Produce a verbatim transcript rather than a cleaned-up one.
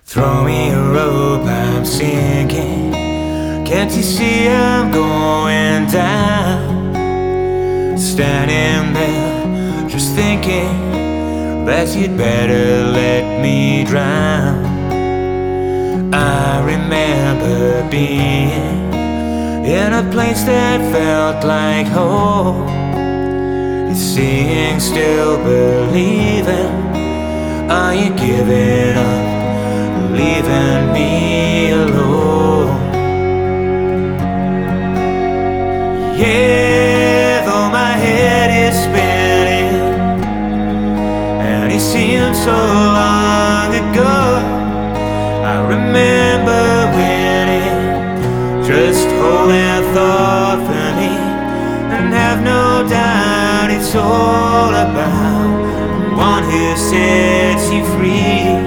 Throw me a rope, I'm sinking. Can't you see I'm going down? Standing there, just thinking that you'd better let me drown. I remember being in a place that felt like home. It's seeing, still believing. Are you giving up, leaving me alone? Yeah, though my head is spinning and it seems so long ago, I remember winning, just holding thought for me, and have no doubt it's all about one who sets you free.